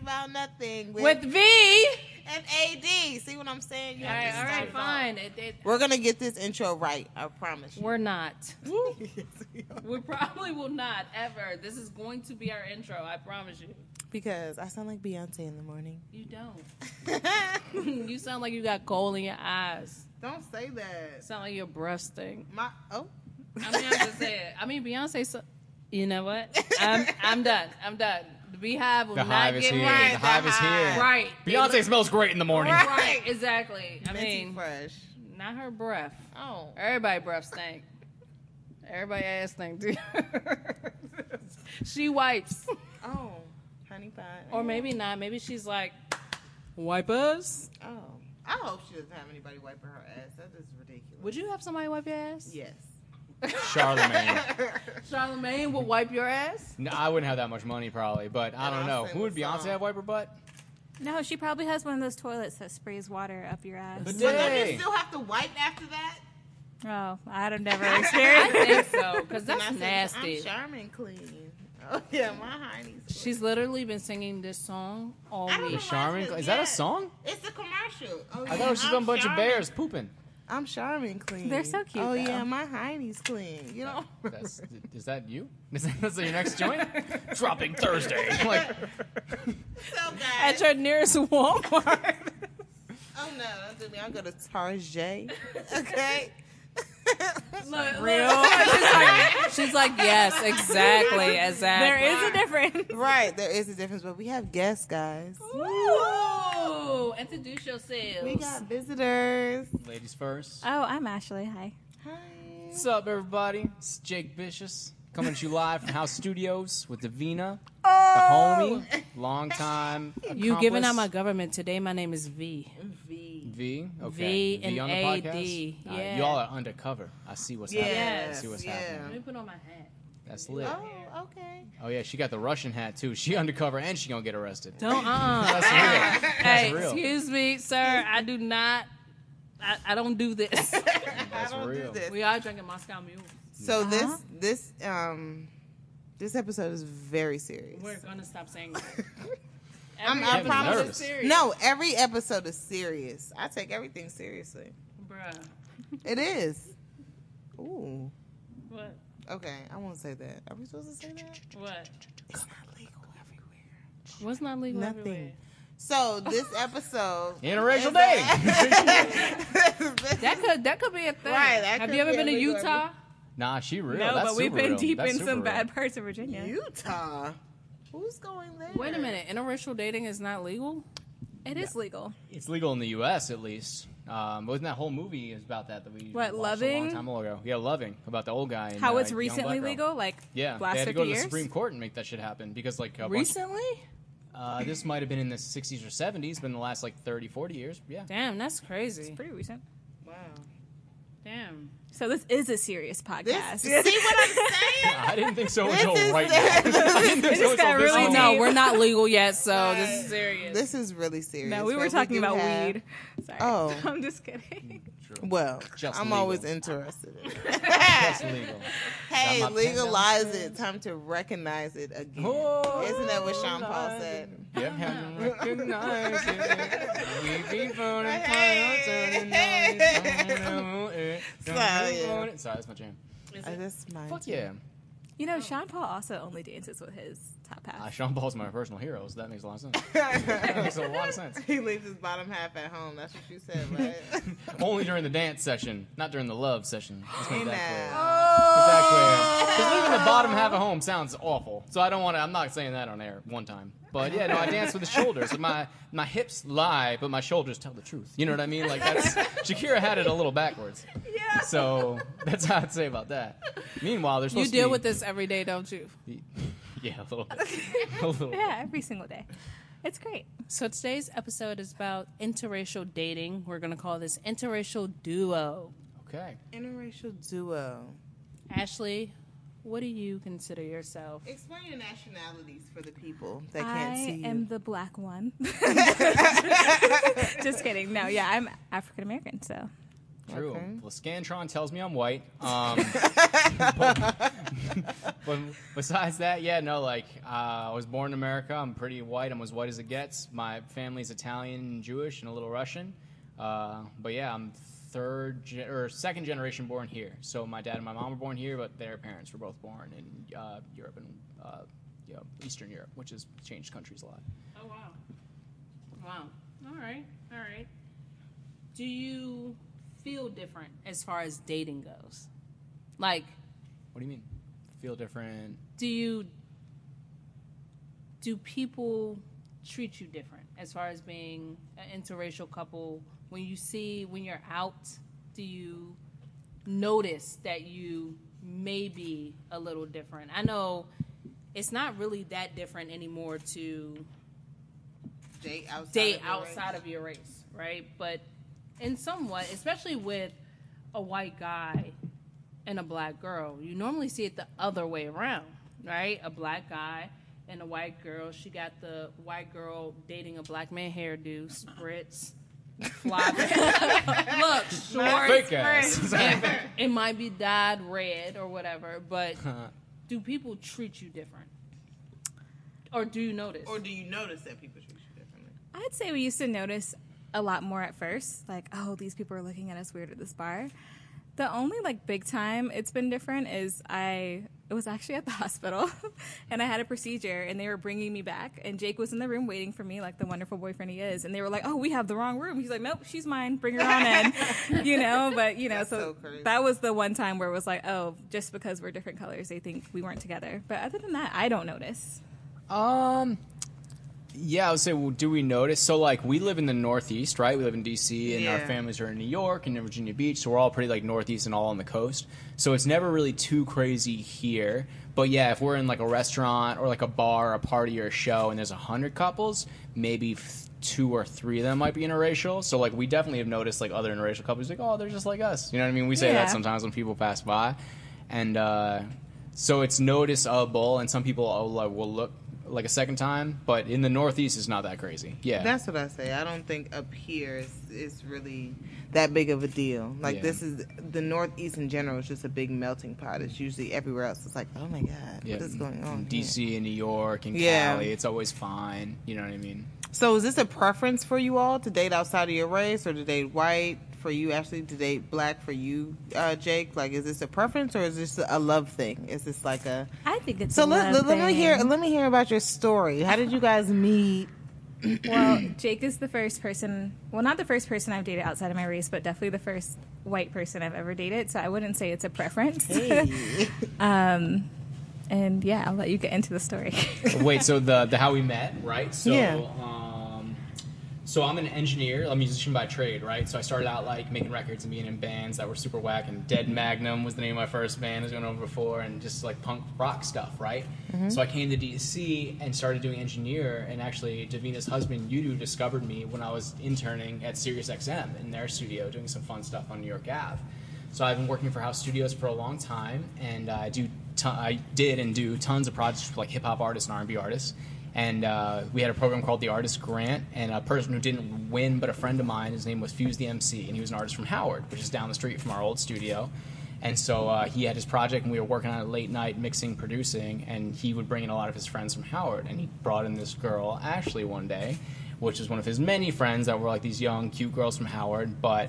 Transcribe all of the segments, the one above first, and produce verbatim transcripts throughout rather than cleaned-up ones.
about nothing with, with V and A D. See what I'm saying? You all right, all right, fine. It, it, we're gonna get this intro right. I promise you. We're not. Yes, we are. We probably will not ever. This is going to be our intro. I promise you. Because I sound like Beyonce in the morning. You don't. You sound like you got coal in your eyes. Don't say that. Sound like your breath stink. My oh. I mean, I'm just saying. I mean, Beyonce. So, you know what? I'm I'm done. I'm done. The Beehive will The not hive is get here. right. The hive is here. Right. Beyonce smells great in the morning. Right. Right. Exactly. I Minty mean, fresh. not her breath. Oh. Everybody breath stink. Everybody ass stink too. She wipes. Oh. Honey pot. Or maybe not. Maybe she's like, wipers. Oh. I hope she doesn't have anybody wiping her ass. That is ridiculous. Would you have somebody wipe your ass? Yes. Charlemagne. Charlemagne will wipe your ass? No, I wouldn't have that much money probably, but I And don't I'll know. sing Who would the Beyonce song. have wipe her butt? No, she probably has one of those toilets that sprays water up your ass. But But don't Hey. you still have to wipe after that? Oh, I don't never I experienced. think so, because And that's I said, nasty. I'm Charmin clean. Oh yeah, my hiney's clean. She's literally been singing this song all I don't week. know. Charmin, Reminds me- is that a yeah. song? It's a commercial. Oh, I yeah, thought it was just I'm a bunch of Charmin. bears pooping. I'm Charmin clean. They're so cute, Oh though. yeah, my hiney's clean. You know. That's, is that you? Is that that's your next joint? Dropping Thursday. Like, So At guys. your nearest Walmart. Oh no, don't do me. I'll go to Tarjay. Okay. Look, real. She's like, she's like, yes, exactly, exactly. There is a difference. Right, there is a difference, but we have guests, guys. Ooh, introduce yourselves. We got visitors. ladies first. Oh, I'm Ashley. Hi. Hi. What's up, everybody? It's Jake Vicious coming to you live from House Studios with Davina, Oh. the homie, long time. You giving out my accomplice. government. Today my name is V. V. V. Okay. V and on the A D, podcast? All right, yeah. y'all are undercover. I see what's happening. I Yes, see what's yeah. Let happening. me put on my hat. That's lit. Oh, okay. Oh yeah, she got the Russian hat too. She undercover and she gonna get arrested. Don't, uh-uh. That's real. Hey, real. excuse me, sir. I do not, I, I don't do this. I That's don't real. do this. We are drinking Moscow Mule. So Uh-huh. this this um this episode is very serious. We're going to stop saying that. I'm- Every I episode promise- is serious. No, every episode is serious. I take everything seriously. Bruh. It is. Ooh. What? Okay, I won't say that. Are we supposed to say that? What? It's not legal everywhere. What's not legal Nothing. everywhere? So this episode Interracial is dating. That could that could be a thing. Right, that Have could you ever be been to illegal Utah? Nah, she real. No, That's but we've super been real. deep That's in super some real. bad parts of Virginia. Utah. Who's going there? Wait a minute. Interracial dating is not legal? It is legal. It's legal in the U S at least. Um, wasn't that whole movie is about that that we What, watched a long Loving? time ago? Yeah, Loving about the old guy. And, How uh, it's young recently black girl. legal, like Yeah, last they had to fifty go to the years. Supreme Court and make that shit happen because like a bunch, Recently? uh, this might have been in the sixties or seventies, but in the last like thirty, forty years, yeah. Damn, that's crazy. Pretty recent. Wow. Damn. So this is a serious podcast. This, see what I'm saying? I didn't think so This until is- right now. I didn't think It so just got until this really Oh, moment. no, deep. we're not legal yet, so this is Right. serious. This is really serious. No, we were but talking do about have- weed. Sorry. Oh. I'm just kidding. True. Well, Just I'm legal. always interested in it. That's legal. Hey, Got my pen legalize downstairs. it. Time to recognize it again. Oh, Isn't that what Sean Paul said? Yep, haven't recognized it. We be phoning Hey. turning noise. Don't know it. Don't Sorry. be phoning- Sorry, that's my jam. Is Uh, it? that's mine. Fuck too. yeah. You know, Sean Paul also only dances with his top half. Uh, Sean Paul's my personal hero, so that makes a lot of sense. That makes a lot of sense. He leaves his bottom half at home. That's what you said, right? Only during the dance session, not during the love session. Let's make Hey, that clear. now. Make that clear. Because leaving the bottom half at home sounds awful. So I don't want to, I'm not saying that on air one time. But yeah, no, I dance with the shoulders. So my, my hips lie, but my shoulders tell the truth. You know what I mean? Like that's, Shakira had it a little backwards. Yeah. So that's how I'd say about that. Meanwhile, there's You supposed deal to be, with this every day, don't you? Yeah, a little bit. A little bit. Yeah, every single day. It's great. So today's episode is about interracial dating. We're going to call this interracial duo. Okay. Interracial duo. Ashley, what do you consider yourself? Explain your nationalities for the people that can't I see you. am the black one. Just kidding. No, yeah, I'm African American, so. True. Okay. Well, Scantron tells me I'm white. Um, but, but besides that, yeah, no, like, uh, I was born in America. I'm pretty white. I'm as white as it gets. My family's Italian and Jewish and a little Russian. Uh, but yeah, I'm third ge- or second generation born here. So my dad and my mom were born here, but their parents were both born in uh, Europe and uh, you know, Eastern Europe, which has changed countries a lot. Oh, wow. Wow. All right. All right. Do you feel different as far as dating goes? Like, What do you mean? Feel different? do you do people treat you different as far as being an interracial couple? When you see, when you're out, do you notice that you may be a little different? I know it's not really that different anymore to Date outside. date of your outside race. of your race, right? But in somewhat, especially with a white guy and a black girl, you normally see it the other way around, right? A black guy and a white girl. She got the white girl dating a black man hairdo, spritz, fly. Look, short. Fake ass. It, it might be dyed red or whatever, but do people treat you different? Or do you notice? Or do you notice that people treat you differently? I'd say we used to notice a lot more at first, like, oh, these people are looking at us weird at this bar. The only, like, big time it's been different is I, it was actually at the hospital, and I had a procedure, and they were bringing me back, and Jake was in the room waiting for me, like the wonderful boyfriend he is, and they were like, oh, we have the wrong room. He's like, nope, she's mine, bring her on in, you know, but, you know, That's so, so crazy. that was the one time where it was like, oh, just because we're different colors, they think we weren't together. But other than that, I don't notice. Um, yeah, I would say, well, do we notice? So, like, we live in the Northeast, right? We live in D C, and our Yeah. families are in New York and in Virginia Beach, so we're all pretty, like, Northeast and all on the coast. So it's never really too crazy here. But, yeah, if we're in, like, a restaurant or, like, a bar, a party, or a show, and there's a hundred couples, maybe f- two or three of them might be interracial. So, like, we definitely have noticed, like, other interracial couples, like, oh, they're just like us. You know what I mean? We say Yeah. that sometimes when people pass by. And, uh, so it's noticeable, and some people will, like, will look like a second time, but in the Northeast it's not that crazy. Yeah. That's what I say. I don't think up here is, is really that big of a deal. Like Yeah. this is the Northeast in general is just a big melting pot. It's usually everywhere else. It's like, oh my God, yeah. what is going on? In here? D C and New York and Yeah. Cali, it's always fine. You know what I mean? So is this a preference for you all to date outside of your race, or to date white for you, Ashley, to date black for you, uh, Jake? Like, is this a preference or is this a love thing? Is this like a I think it's so a let, love let, let me hear thing. let me hear about your story. How did you guys meet? Well, Jake is the first person, well, not the first person I've dated outside of my race, but definitely the first white person I've ever dated. So I wouldn't say it's a preference. Hey. um, and yeah, I'll let you get into the story. Wait, so the the how we met, right? So Yeah. um so I'm an engineer, a musician by trade, right? So I started out like making records and being in bands that were super whack, and Dead Magnum was the name of my first band, as we went over before, and just like punk rock stuff, right? So I came to D C and started doing engineer, and actually Davina's husband Yudu discovered me when I was interning at Sirius X M in their studio doing some fun stuff on New York Ave. So I've been working for House Studios for a long time, and I do ton- I did and do tons of projects for like hip hop artists and R and B artists. And uh, we had a program called the Artist Grant, and a person who didn't win, but a friend of mine, his name was Fuse the M C, and he was an artist from Howard, which is down the street from our old studio. And so uh, he had his project, and we were working on it late night, mixing, producing, and he would bring in a lot of his friends from Howard. And he brought in this girl, Ashley, one day, which is one of his many friends that were like these young, cute girls from Howard, but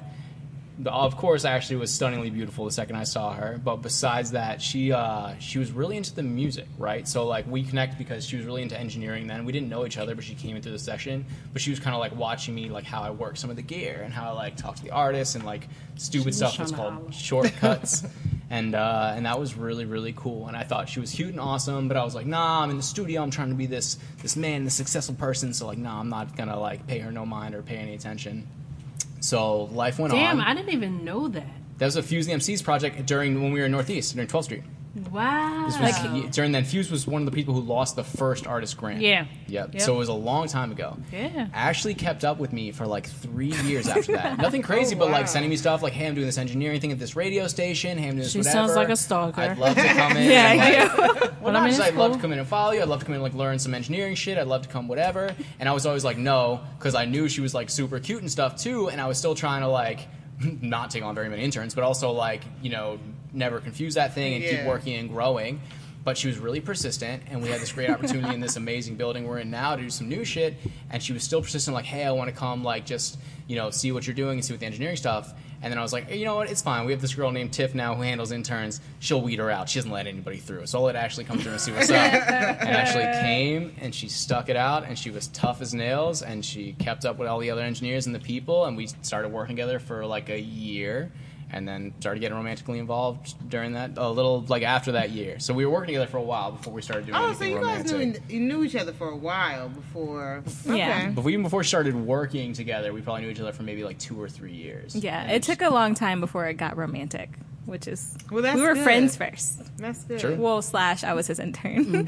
of course, Ashley was stunningly beautiful the second I saw her. But besides that, she uh, she was really into the music, right? So like we connected because she was really into engineering then. We didn't know each other, but she came into the session. But she was kind of like watching me, like how I work some of the gear and how I like talk to the artists and like stupid was stuff trying that's to called holler. shortcuts. and uh, and that was really really cool. And I thought she was cute and awesome. But I was like, nah, I'm in the studio. I'm trying to be this this man, this successful person. So like, nah, I'm not gonna like pay her no mind or pay any attention. So life went Damn, on. I didn't even know that. That was a Fuse the M C's project during when we were in Northeast, during twelfth Street. Wow. This was, during then, Fuse was one of the people who lost the first artist grant. Yeah. Yep. Yep. So it was a long time ago. Yeah. Ashley kept up with me for like three years after that. Nothing crazy, Oh, but wow. like sending me stuff like, hey, I'm doing this engineering thing at this radio station. Hey, I'm doing this She whatever. sounds like a stalker. I'd love to come in. Yeah, and, like, yeah. Well, But not I mean, just it's I'd love cool. to come in and follow you. I'd love to come in and like learn some engineering shit. I'd love to come whatever. And I was always like, no, because I knew she was like super cute and stuff too. And I was still trying to like not take on very many interns, but also like, you know, never confuse that thing and keep Yeah. working and growing. But she was really persistent, and we had this great opportunity in this amazing building we're in now to do some new shit. And she was still persistent, like, hey, I want to come, like, just, you know, see what you're doing and see what the engineering stuff. And then I was like, hey, you know what, it's fine. We have this girl named Tiff now who handles interns. She'll weed her out. She doesn't let anybody through. So I'll let Ashley come through and see what's up. And Ashley came, and she stuck it out, and she was tough as nails, and she kept up with all the other engineers and the people, and we started working together for, like, a year. And then started getting romantically involved during that, a little, like, after that year. So we were working together for a while before we started doing Oh, so anything you guys romantic. knew you knew each other for a while before. Yeah. Okay. But even before we started working together, we probably knew each other for maybe, like, two or three years. Yeah, And it took a long time before it got romantic, which is Well, that's we were good. friends first. That's good. True. Well, slash I was his intern.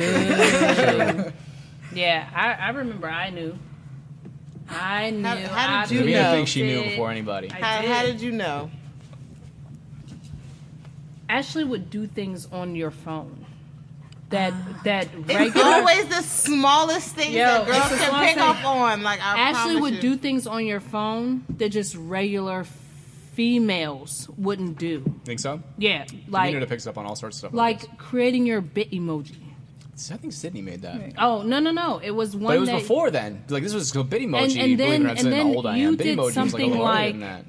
Yeah, I, I remember I knew. I knew. How- how did you Davina know? thinks she knew outfit. before anybody. I How, did. how did you know? Ashley would do things on your phone. That that It's regular. always the smallest things Yo, that girls it's the can smallest pick thing. up on. Like I Ashley promise would you. do things on your phone that just regular females wouldn't do. Think so? Yeah, Like, like picks up on all sorts of stuff. like creating your bit emoji. I think Sydney made that. Oh no no no! It was one. But it was that, before then. Like, this was a Bitmoji. And- and believe it then- or not, it's and how then old I you am. did Bitmoji was like a something little earlier like- than that.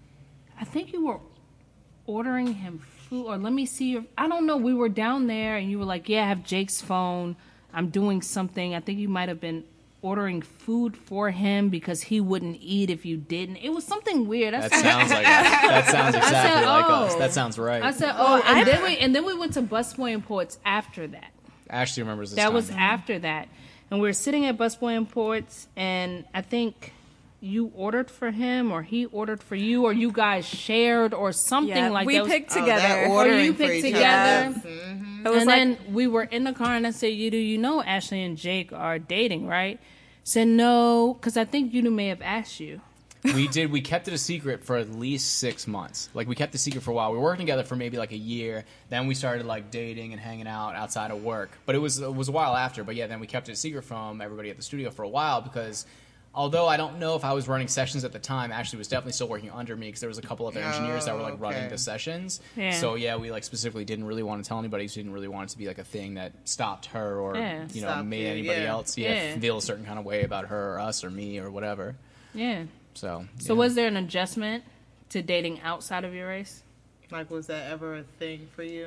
I think you were ordering him food, or let me see your. I don't know. We were down there, and you were like, "Yeah, I have Jake's phone. I'm doing something." I think you might have been ordering food for him because he wouldn't eat if you didn't. It was something weird. I That said, sounds like that sounds exactly like us. oh. That sounds right. I said, "Oh," and then we and then we went to Busboy Imports after that. Ashley remembers this. That time. was after that, and we were sitting at Busboy Imports, and I think you ordered for him, or he ordered for you, or you guys shared, or something Yeah, like we that. was- picked Oh, together. that Or ordering you for picked each together. other. Mhm. It was and like, then we were in the car, and I said, "You do you know Ashley and Jake are dating, right?" Said no, because I think you may have asked you. we did. We kept it a secret for at least six months. Like, we kept the secret for a while. We were working together for maybe like a year. Then we started like dating and hanging out outside of work. But it was it was a while after. But yeah, then we kept it a secret from everybody at the studio for a while because. Although I don't know if I was running sessions at the time, Ashley was definitely still working under me because there was a couple other engineers that were like Oh, running okay. the sessions. Yeah. So yeah, we like specifically didn't really want to tell anybody. So we didn't really want it to be like a thing that stopped her or Yeah. you know Stopped made you, anybody yeah. else yeah, Yeah. feel a certain kind of way about her or us or me or whatever. Yeah. So So yeah. was there an adjustment to dating outside of your race? Like, was that ever a thing for you?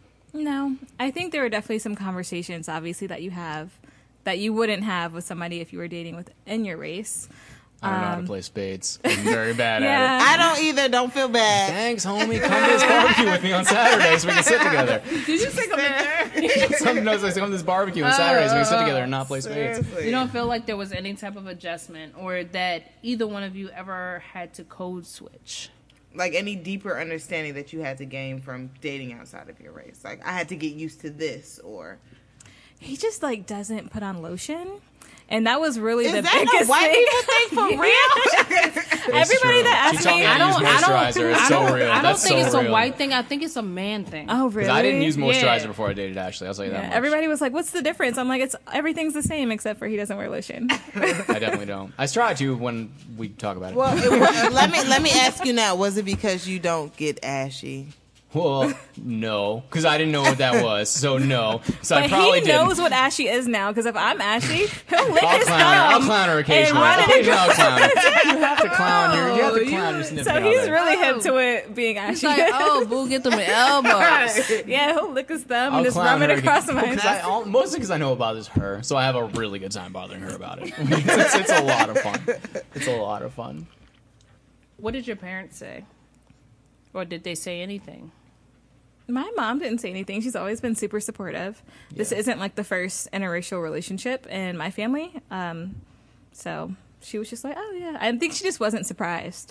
no, I think there were definitely some conversations, obviously, that you have that you wouldn't have with somebody if you were dating within your race. I don't know how to Um, play spades. I'm very bad yeah. at I don't either. Don't feel it. bad. Thanks, homie. Come to this barbecue with me on Saturday so we can sit together. Did you say come there? Some knows I come to this barbecue on Saturday so we can sit together and not play spades. Seriously. You don't feel like there was any type of adjustment, or that either one of you ever had to code switch? Like any deeper understanding that you had to gain from dating outside of your race. Like I had to get used to this, or He just like doesn't put on lotion, and that was really is the that biggest a white thing. people thing for real? It's Everybody true. that She asked told me- me I to use don't. I don't. moisturizer. It's I so don't, real. I don't That's think so it's real. a white thing. I think it's a man thing. Oh, really? Because I didn't use moisturizer Yeah. before I dated Ashley. I'll tell you that Yeah, much. everybody was like, "What's the difference?" I'm like, "It's everything's the same except for he doesn't wear lotion." I definitely don't. I try to when we talk about it. Well, it, was- let me let me ask you now. Was it because you don't get ashy? Well, no, because I didn't know what that was, so no. So I But probably he didn't. knows what ashy is now. Because if I'm ashy, he'll lick I'll his clown her. I'll thumb clown her and occasionally. run it Occasionally I'll across. clown her. You have to clown your. You have to clown your So significant he's other. really hip Oh. to it being It's ashy. like, oh, boo, get them elbows. Yeah, he'll lick his thumb I'll and just clown rub it her across again. my Because I, all- mostly because I know about is her, so I have a really good time bothering her about it. it's, it's a lot of fun. It's a lot of fun. What did your parents say, or did they say anything? My mom didn't say anything. She's always been super supportive. This Yeah. isn't like the first interracial relationship in my family. Um, so she was just like, oh, yeah. I think she just wasn't surprised.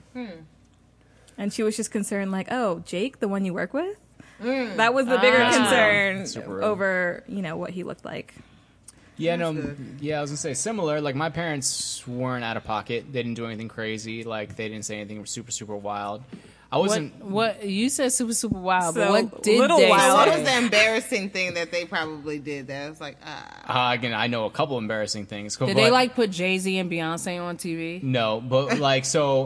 And she was just concerned, like, oh, Jake, the one you work with? That was the bigger Ah. concern Super real. over, you know, what he looked like. Yeah, no, That's good. yeah, I was gonna say similar. Like, my parents weren't out of pocket. They didn't do anything crazy. Like, they didn't say anything super, super wild. I What, wasn't. what you said super super wild, So, but what did little they wild. What say? was the embarrassing thing that they probably did that was like, ah. Uh, again, I know a couple embarrassing things. Did but- they like put Jay Z and Beyonce on T V? No, but like so,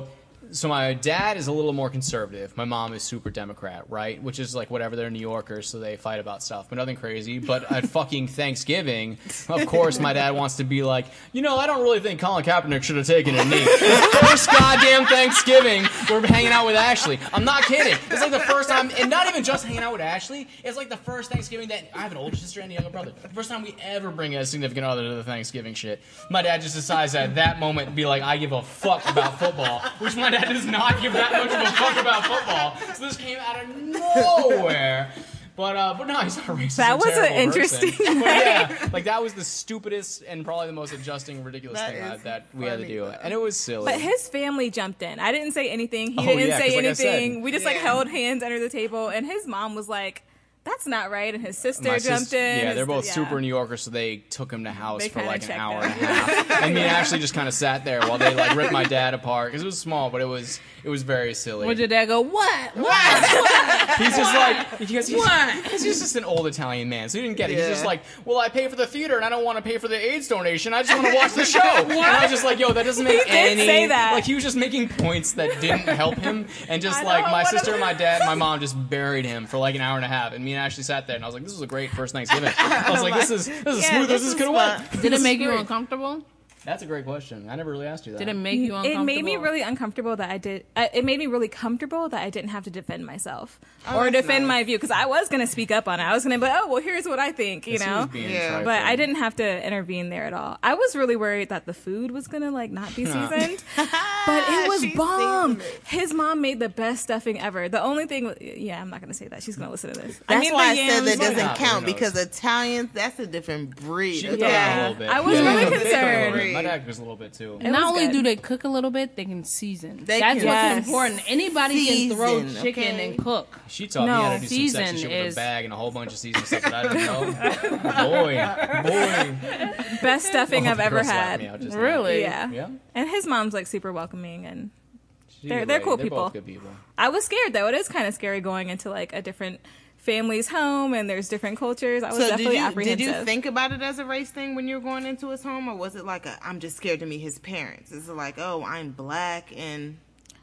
So my dad is a little more conservative. My mom is super Democrat, right? Which is like whatever. They're New Yorkers, so they fight about stuff, but nothing crazy. But at fucking Thanksgiving, of course, my dad wants to be like, you know, I don't really think Colin Kaepernick should have taken a knee. First goddamn Thanksgiving, we're hanging out with Ashley. I'm not kidding. It's like the first time, and not even just hanging out with Ashley. It's like the first Thanksgiving that I have an older sister and a younger brother. The first time we ever bring a significant other to the Thanksgiving shit. My dad just decides at that moment to be like, I give a fuck about football, which my dad does not give that much of a fuck about football. So this came out of nowhere. But uh, but no, he's not a racist. That was an interesting. But yeah, like that was the stupidest and probably the most adjusting, ridiculous That thing is that, that we had to funny, do, though. and it was silly. But his family jumped in. I didn't say anything. He Oh, didn't yeah, say 'cause like I said- anything. We just like Yeah. held hands under the table, and his mom was like, "That's not right," and his sister My jumped sis- in. Yeah, His- they're both yeah. super New Yorkers, so they took him to house They for kinda like an checked hour him. and a half. And me and Ashley just kind of sat there while they like ripped my dad apart because it was small, but it was it was very silly. Would your dad go, what? What? He's just like because he's, because he's just an old Italian man, so he didn't get it. He's Yeah. just like, well, I pay for the theater and I don't want to pay for the AIDS donation. I just want to watch the show. And I was just like, yo, that doesn't make He did any. say that. Like he was just making points that didn't help him, and just I like know, my what sister, a- and my dad, and my mom just buried him for like an hour and a half, and me and Ashley sat there, and I was like, this was a great first Thanksgiving. I was like, this is this is Yeah, smooth this as this is could have fun. went. Did This it is make you great. uncomfortable? That's a great question. I never really asked you that. Did it make you uncomfortable? It made me really uncomfortable that I did. Uh, it made me really comfortable that I didn't have to defend myself Oh, or that's defend nice. my view because I was going to speak up on it. I was going to be like, oh, well, here's what I think, you Yes, he was know. being Yeah. trifling. But I didn't have to intervene there at all. I was really worried that the food was gonna like not be seasoned, but it was She bomb. seasoned it. His mom made the best stuffing ever. The only thing, yeah, I'm not gonna say that. She's gonna listen to this. That's made why I the said yams- that doesn't Yeah, who count knows? because Italians, that's a different breed. She Okay? cooked Yeah. a little bit. I was Yeah. really They cooked a little concerned. bit. My dad was a little bit too. It Not was only good. do they cook a little bit, they can season. They That's can- what's Yes. important. Anybody can throw Season, chicken okay? and cook. She taught No. me how to do some sexy Season shit with is- a bag and a whole bunch of seasoned stuff that I didn't know. boy, boy. best stuffing Oh, I've the ever girl slapped had. me out just now. Really? Yeah. Yeah. And his mom's like super welcoming, and She's They're- a they're lady. cool They're people. both good people. I was scared though. It is kind of scary going into like a different family's home and there's different cultures. I was So did definitely you did apprehensive. you think about it as a race thing when you were going into his home, or was it like a I'm just scared to meet his parents? Is it like, oh, I'm black and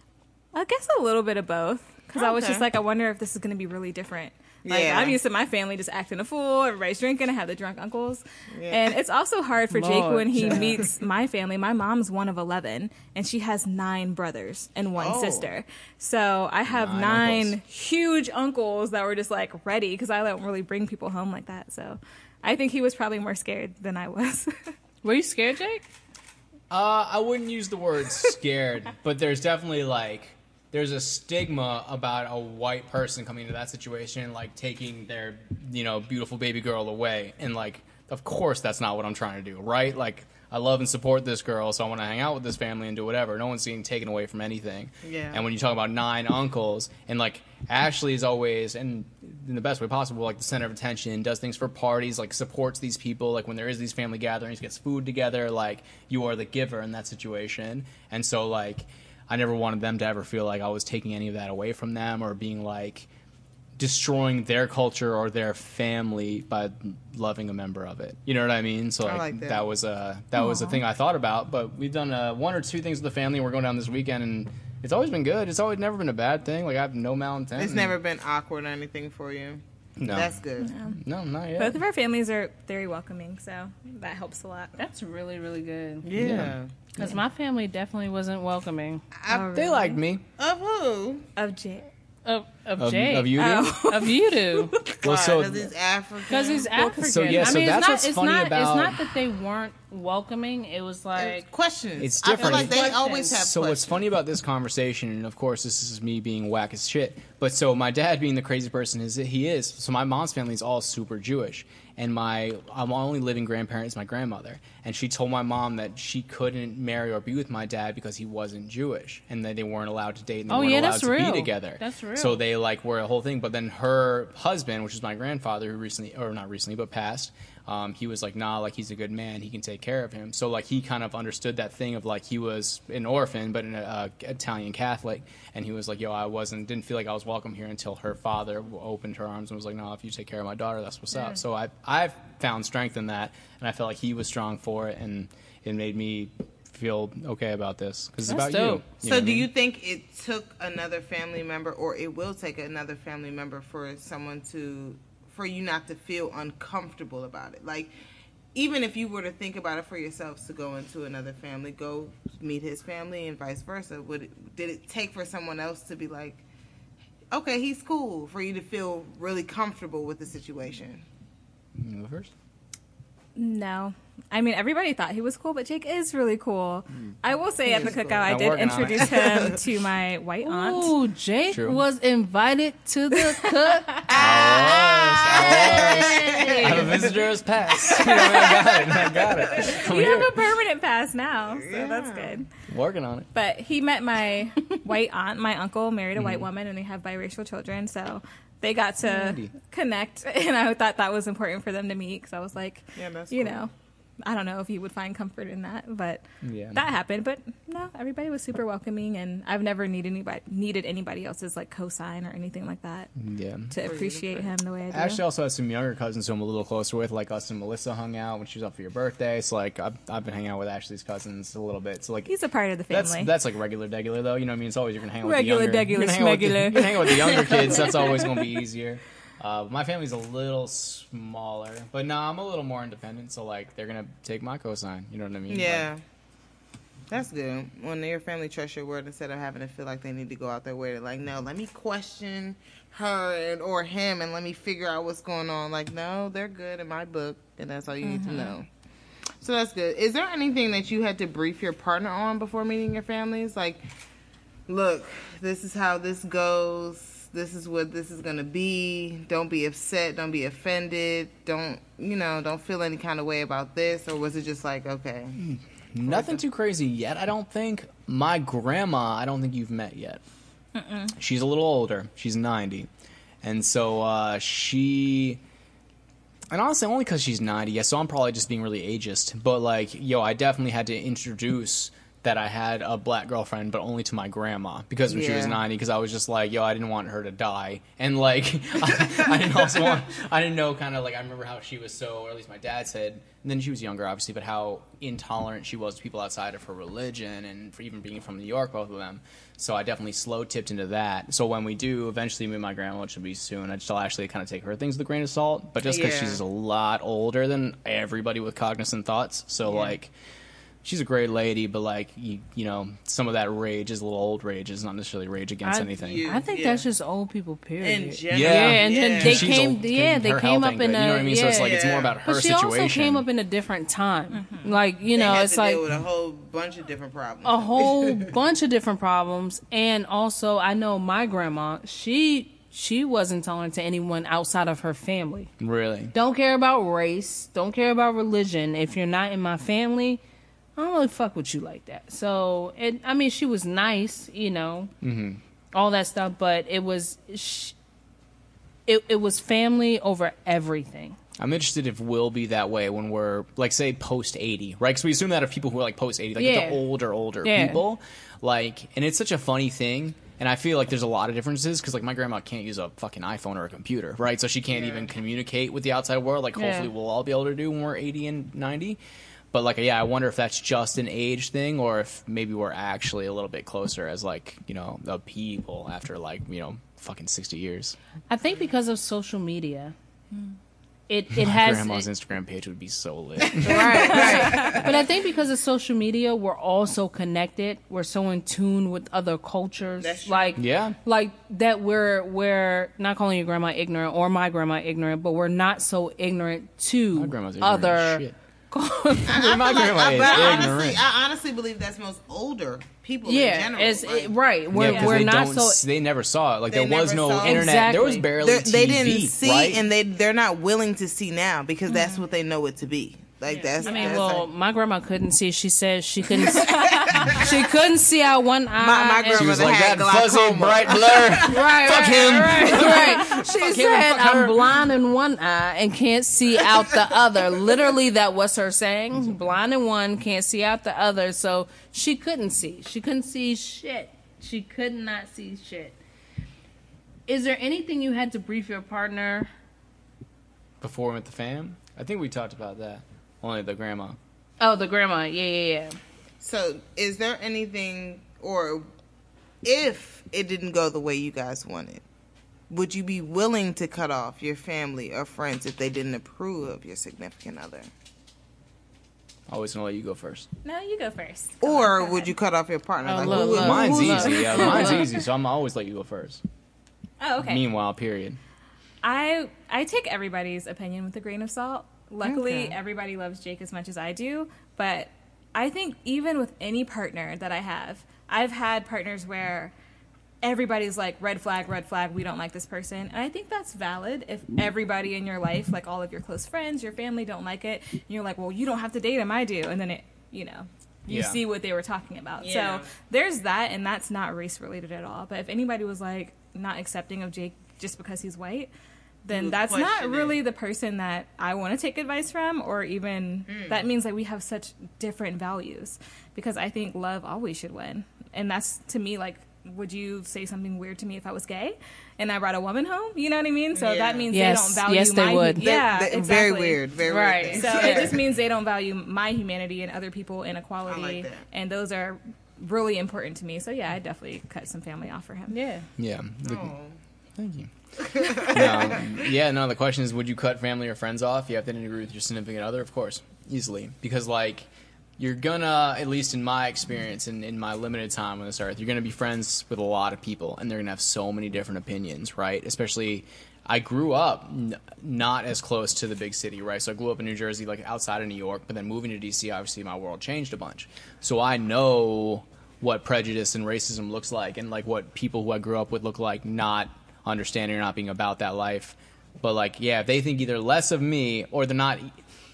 I guess a little bit of both. Because I was Okay. just like, I wonder if this is going to be really different. Like, Yeah. I'm used to my family just acting a fool. Everybody's drinking. I have the drunk uncles. Yeah. And it's also hard for Jake Lord, when he child. meets my family. My mom's one of eleven, and she has nine brothers and one Oh. sister. So I have Nine nine, uncles. huge uncles that were just like ready because I don't really bring people home like that. So I think he was probably more scared than I was. Were you scared, Jake? Uh, I wouldn't use the word scared, but there's definitely like there's a stigma about a white person coming into that situation and like taking their you know beautiful baby girl away, and like of course that's not what I'm trying to do, right? Like I love and support this girl, so I want to hang out with this family and do whatever. No one's being taken away from anything. Yeah. And when you talk about nine uncles, and like Ashley is always, and in the best way possible, like the center of attention, does things for parties, like supports these people, like when there is these family gatherings, gets food together, like you are the giver in that situation. And so like I never wanted them to ever feel like I was taking any of that away from them or being like destroying their culture or their family by loving a member of it. You know what I mean? So I like, like that. that was a that was a thing I thought about. But we've done uh, one or two things with the family. We're going down this weekend, and it's always been good. It's always never been a bad thing. Like I have no malintent. it's never been awkward or anything for you? No. That's good. No, not yet. Both of our families are very welcoming, so that helps a lot. That's really, really good. Yeah. Yeah. Because my family definitely wasn't welcoming. I- They liked me. Of who? Of Jake. Of, of, Of, Jake. of you, do? Oh. Of you do. Well, so Because he's African. Because he's African. So, yeah, I so mean, that's it's not, what's it's funny not, about- It's not that they weren't welcoming. It was like... It's questions. It's I feel different. like they Questions. always have So what's questions. funny about this conversation, and of course this is me being whack as shit, but so my dad being the crazy person is he is. So my mom's family is all super Jewish, and my I'm only living grandparent is my grandmother, and she told my mom that she couldn't marry or be with my dad because he wasn't Jewish, and that they weren't allowed to date and they Oh, weren't yeah, allowed that's to real. be together. That's real. So they like were a whole thing. But then her husband, which is my grandfather, who recently or not recently but passed. Um, he was like, nah, like he's a good man. He can take care of him. So like he kind of understood that thing of like he was an orphan, but an uh, Italian Catholic, and he was like, yo, I wasn't, didn't feel like I was welcome here until her father opened her arms and was like, no, if you take care of my daughter, that's what's up. So I I've found strength in that, and I felt like he was strong for it, and it made me feel okay about this because it's That's about dope. you. So, know do what I mean? you think it took another family member, or it will take another family member for someone to, for you not to feel uncomfortable about it? Like, even if you were to think about it for yourselves to go into another family, go meet his family, and vice versa, would it, did it take for someone else to be like, okay, he's cool, for you to feel really comfortable with the situation? You go first. No. I mean, everybody thought he was cool, but Jake is really cool. I will say at the is cool. cookout, I I'm did working on it. introduce him to my white aunt. Ooh, Jake True. was invited to the cook. I have a visitor's pass. I got it. I got it. I'm You here. have a permanent pass now, so that's good. Working on it. But he met my white aunt. My uncle married a white Mm-hmm. woman, and they have biracial children, so they got to Handy. connect. And I thought that was important for them to meet because I was like, Yeah, that's you cool. know, I don't know if you would find comfort in that, but Yeah. that happened. But no, everybody was super welcoming, and I've never needed anybody needed anybody else's like cosign or anything like that Yeah. to appreciate him the way I do. I actually also have some younger cousins who I'm a little closer with, like us and Melissa hung out when she was up for your birthday. So like I've, I've been hanging out with Ashley's cousins a little bit. So like He's a part of the that's family. that's like regular degular though. You know what I mean? It's always you're gonna hang out with Regular, the younger. degular, you're gonna hang out with the- schmegular. You're gonna hang out with the younger kids. That's always gonna be easier. Uh, my family's a little smaller, but no, I'm a little more independent. So like they're gonna take my cosign. You know what I mean? Yeah. That's good. When your family trusts your word instead of having to feel like they need to go out their way to like, no, let me question her and or him and let me figure out what's going on. Like, no, they're good in my book, and that's all you need to know. So that's good. Is there anything that you had to brief your partner on before meeting your families? Like, look, this is how this goes. This is what this is going to be. Don't be upset. Don't be offended. Don't, you know, don't feel any kind of way about this. Or was it just like, okay. Nothing too crazy yet, I don't think. My grandma, I don't think you've met yet. Mm-mm. She's a little older. She's ninety. And so uh, she... And honestly, only because she's ninety, yeah, so I'm probably just being really ageist. But, like, yo, I definitely had to introduce that I had a black girlfriend, but only to my grandma because when she was Yeah. ninety, because I was just like, yo, I didn't want her to die. And, like, I, I didn't also want... I didn't know kind of, like, I remember how she was so, or at least my dad said... And then she was younger, obviously, but how intolerant she was to people outside of her religion and for even being from New York, both of them. So I definitely slow tipped into that. So when we do eventually meet my grandma, which will be soon, I'd still actually kind of take her things with a grain of salt. But just because Yeah. she's a lot older than everybody with cognizant thoughts. So, Yeah. like, she's a great lady, but, like, you, you know, some of that rage is a little old rage. It's not necessarily rage against I- anything. you- I think Yeah. that's just old people, period. In general. Yeah. Yeah, and then Yeah. they She's came. old, yeah, they her came health up ain't in good, a. you know what I mean? Yeah. So it's like it's more Yeah. about her But she situation. also came up in a different time. Like you They know, had it's to like deal with a whole bunch of different problems. a whole bunch of different problems, and also I know my grandma. She she wasn't tolerant to anyone outside of her family. Really? Don't care about race. Don't care about religion. If you're not in my family, I don't really fuck with you like that. So, it, I mean, she was nice, you know, Mm-hmm. all that stuff, but it was, sh- it it was family over everything. I'm interested if we'll be that way when we're, like, say, post eighty, right? Because we assume that of people who are, like, post eighty, like, Yeah. the older, older Yeah. people. Like, and it's such a funny thing. And I feel like there's a lot of differences because, like, my grandma can't use a fucking iPhone or a computer, right? So she can't Yeah. even communicate with the outside world, like, Yeah. hopefully we'll all be able to do when we're eighty and ninety. But, like, yeah, I wonder if that's just an age thing or if maybe we're actually a little bit closer as, like, you know, the people after, like, you know, fucking sixty years. I think because of social media, it it My has grandma's it- Instagram page would be so lit. right, right. But I think because of social media, we're all so connected. We're so in tune with other cultures. That's true. Like, Yeah. like that. We're we're not calling your grandma ignorant or my grandma ignorant, but we're not so ignorant to My grandma's ignorant other. as shit. I, My I feel grandma like, is but I ignorant. honestly, I honestly believe that's most older people in Yeah, general. it's like, it, right. We're Yeah, 'cause we're they not don't so. s- they never saw it. Like They there was never no saw it. internet. There was Exactly. barely they're- T V, they didn't see, right? and they they're not willing to see now because that's what they know it to be. Like that's. I mean, that's well, like- my grandma couldn't see. She said she couldn't. she couldn't see out one eye. My- my and- She was grandmother like had that fuzzy glaucoma. bright blur. Right, Fuck right, him. Right, right. She him, said, fuck her. "I'm blind in one eye and can't see out the other." Literally, that was her saying. Blind in one, can't see out the other. So she couldn't see. She couldn't see shit. She could not see shit. Is there anything you had to brief your partner? Before we met the fam, I think we talked about that. Only the grandma. Oh, the grandma. Yeah, yeah, yeah. So, is there anything, or if it didn't go the way you guys wanted, would you be willing to cut off your family or friends if they didn't approve of your significant other? Always gonna let you go first. No, you go first. Or Go would you cut off your partner? Oh, like, look, who would- look. Mine's who's- easy. Yeah, mine's easy. So I'm always let you go first. Oh, okay. Meanwhile, period. I I take everybody's opinion with a grain of salt. Luckily, Okay. everybody loves Jake as much as I do, but I think even with any partner that I have, I've had partners where everybody's like, red flag, red flag, we don't like this person. And I think that's valid if everybody in your life, like all of your close friends, your family don't like it. And you're like, well, you don't have to date him, I do. And then it, you know, you Yeah. see what they were talking about. Yeah. So there's that, and that's not race related at all. But if anybody was like not accepting of Jake just because he's white, then would that's not question really it. the person that I want to take advice from, or even Hmm. that means that we have such different values, because I think love always should win. And that's, to me, like, would you say something weird to me if I was gay and I brought a woman home? You know what I mean? So Yeah. that means Yes. they don't value Yes, they my would. They- yeah, they- exactly. Very weird. Very Right. weird. So it just means they don't value my humanity and other people inequality, I like that. and those are really important to me. So yeah, I definitely cut some family off for him. Yeah. Yeah. The- Oh. Thank you. no, yeah, no, the question is, would you cut family or friends off? You have to agree with your significant other, of course, easily. Because, like, you're gonna, at least in my experience and in, in my limited time on this earth, you're gonna be friends with a lot of people, and they're gonna have so many different opinions, right? Especially, I grew up n- not as close to the big city, right? So I grew up in New Jersey, like outside of New York, but then moving to D C, obviously my world changed a bunch. So I know what prejudice and racism looks like, and like what people who I grew up with look like, not understanding or not being about that life. But like, yeah, if they think either less of me or they're not,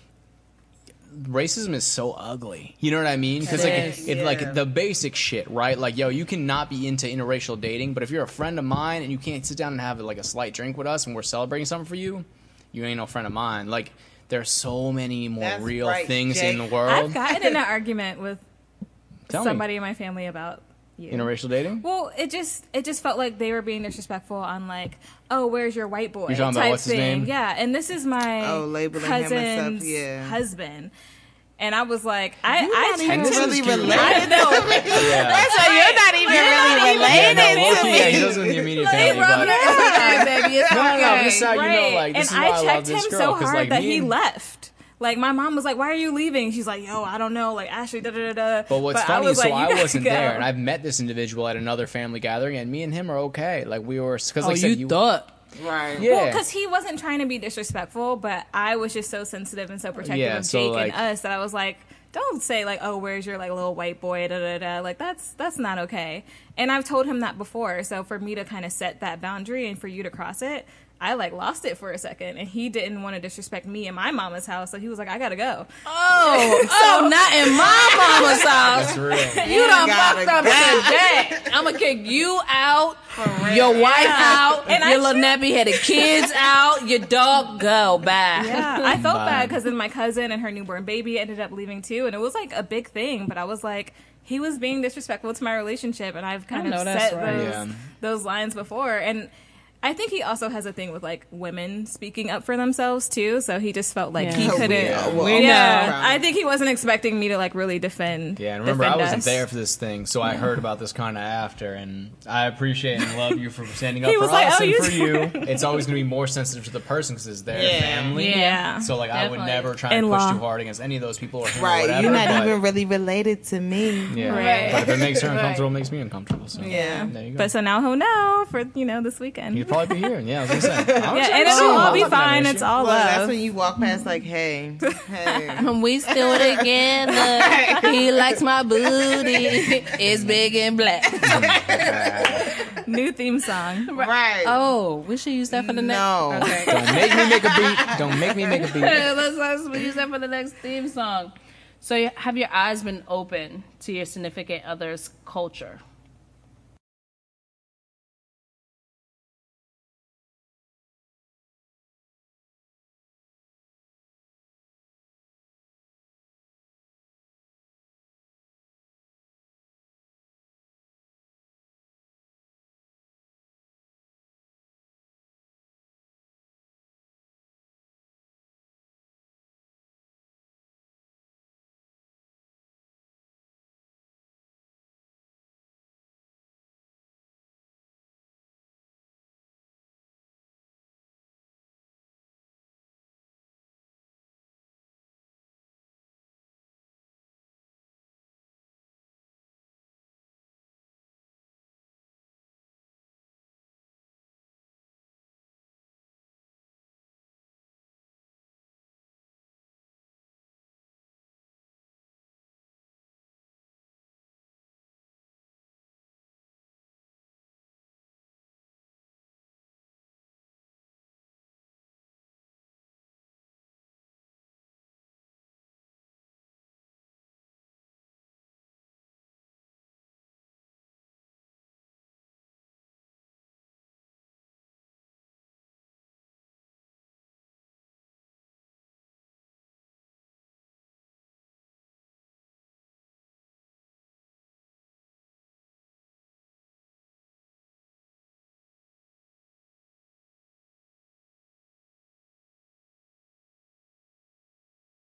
racism is so ugly. You know what I mean? Because like, is, if yeah. like the basic shit, right? Like, yo, you cannot be into interracial dating, but if you're a friend of mine and you can't sit down and have like a slight drink with us and we're celebrating something for you, you ain't no friend of mine. Like, there's so many more That's real right, things Jake. in the world. I've gotten in an argument with Tell somebody me, in my family about you. interracial dating? Well, it just it just felt like they were being disrespectful on like, oh, where's your white boy? You're talking about type what's his thing. name? Yeah, and this is my Oh, labeling him and stuff, cousin's yeah. husband, and I was like, I You're I not even this is really cute. related I know. to me. Yeah. That's why you're not even really Yeah, no, related low-key, to yeah, he me. doesn't with the immediate Like, family, bro, but Okay, baby, it's no, no, no, okay. this is how you know, Right. like, this and is why I I, checked love this him girl, so 'cause, hard like, that me he and- left. Like, my mom was like, "Why are you leaving?" She's like, "Yo, I don't know." Like, Ashley, da da da da. But what's I funny was is, so like, I "You gotta wasn't go." there, and I've met this individual at another family gathering, and me and him are okay. Like, we were, because Oh, like I said, you thought. Right. yeah. Well, because he wasn't trying to be disrespectful, but I was just so sensitive and so protective Yeah, of so, Jake like- and us that I was like, don't say like, "Oh, where's your like little white boy?" Da da da. Like that's that's not okay. And I've told him that before. So for me to kind of set that boundary and for you to cross it, I like lost it for a second, and he didn't want to disrespect me in my mama's house, so he was like, "I gotta go." Oh, oh, not in my mama's house. That's real. You done gotta fucked up go. today. I'm gonna kick you out, your wife out, And I your little should- nappy headed kids out, your dog go. Bye. Yeah, I felt Bye. bad because then my cousin and her newborn baby ended up leaving too, and it was like a big thing. But I was like, he was being disrespectful to my relationship, and I've kind I know of that's set right. those Yeah. those lines before. And I think he also has a thing with like women speaking up for themselves too. So he just felt like Yeah. he Oh, couldn't. yeah. Well, Yeah, well, I think he wasn't expecting me to like really defend. Yeah, and remember, I defend wasn't us. there for this thing, so I heard about this kind of after, and I appreciate and love you for standing up He for was like, us "Oh, and you for too." you. It's always going to be more sensitive to the person because it's their Yeah. family. Yeah. So, like, I would Definitely. never try In and push law. too hard against any of those people or him or Right. whatever. You're not but, even really related to me. Yeah. Right. But if it makes her Right. uncomfortable, it makes me uncomfortable. So, Yeah, there you go. but so now he'll know for you know this weekend. He'd probably be here. Yeah, I was going to say. I'm Yeah, sure and he'll it'll see all him. be I'm not gonna fine. miss It's you. all Well, that's love. when you walk past like, hey, hey. We still together. He likes my booty. It's big and black. New theme song. Right. Oh, we should use that for the next. No. Okay. Don't make me make a beat. Don't make me make a beat. let's, let's use that for the next theme song. So, you- have your eyes been open to your significant other's culture?